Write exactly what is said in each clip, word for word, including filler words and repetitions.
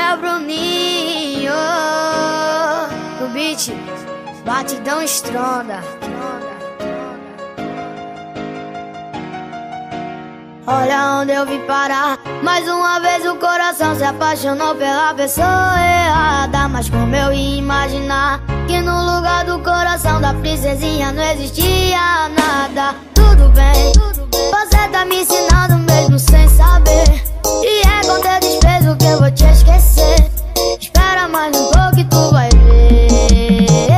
é o Bruninho. O beat, batidão estronda. Olha onde eu vim parar. Mais uma vez o coração se apaixonou pela pessoa errada. Mas como eu ia imaginar que no lugar do coração da princesinha não existia nada. Tudo bem, você tá me ensinando mesmo sem saber. E é com teu desprezo que eu vou te esquecer. Espera mais um pouco e tu vai ver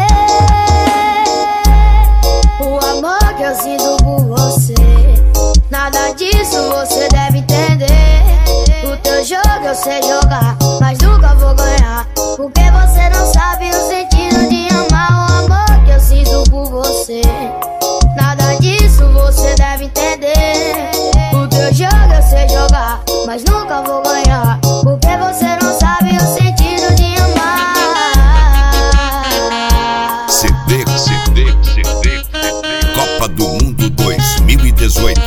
o amor que eu sinto por você. Nada disso você deve entender. O teu jogo eu sei jogar, mas nunca vou ganhar, porque você não sabe o sentido de amar. O amor que eu sinto por você. Nada disso você deve entender. O teu jogo eu sei jogar, mas nunca vou ganhar, porque você não sabe o sentido de amar. C D, C D, C D, Copa do Mundo dois mil e dezoito.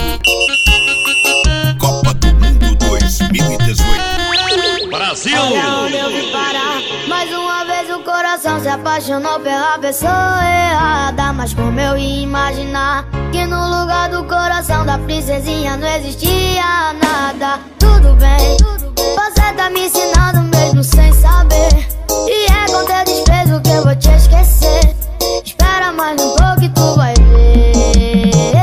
Copa do Mundo dois mil e dezoito. Brasil! Olha onde eu vim parar. Mais uma vez o coração se apaixonou pela pessoa errada. Mas como eu ia imaginar que no lugar do coração da princesinha não existia nada. Tudo bem, você tá me ensinando mesmo sem saber. E é com teu desprezo que eu vou te esquecer. Espera mais um pouco e tu vai ver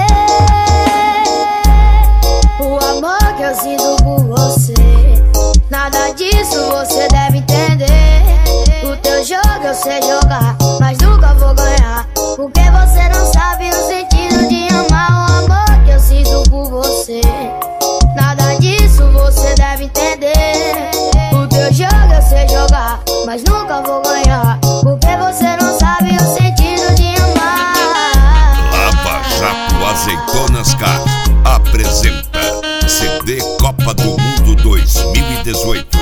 o amor que eu sinto por você. Nada disso você deve entender. O teu jogo eu sei jogar, mas nunca vou ganhar, porque você não sabe o sentido de amar. O amor que eu sinto por você. Nada disso você deve entender. O teu jogo eu sei jogar, mas nunca vou ganhar, porque você não sabe o sentido de amar. Lava Jato Azeitonas Cars apresenta C D Copa do Mundo dois mil e dezoito.